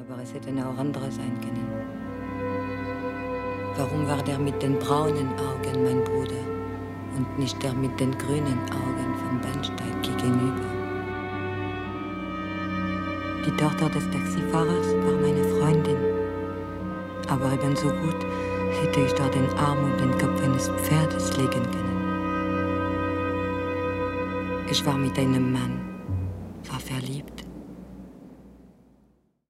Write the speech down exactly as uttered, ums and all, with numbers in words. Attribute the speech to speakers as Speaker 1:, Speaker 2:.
Speaker 1: Aber es hätten auch andere sein können. Warum war der mit den braunen Augen mein Bruder und nicht der mit den grünen Augen vom Bahnsteig gegenüber? Die Tochter des Taxifahrers war meine Freundin, aber ebenso gut hätte ich dort den Arm um den Kopf eines Pferdes legen können. Ich war mit einem Mann, war verliebt.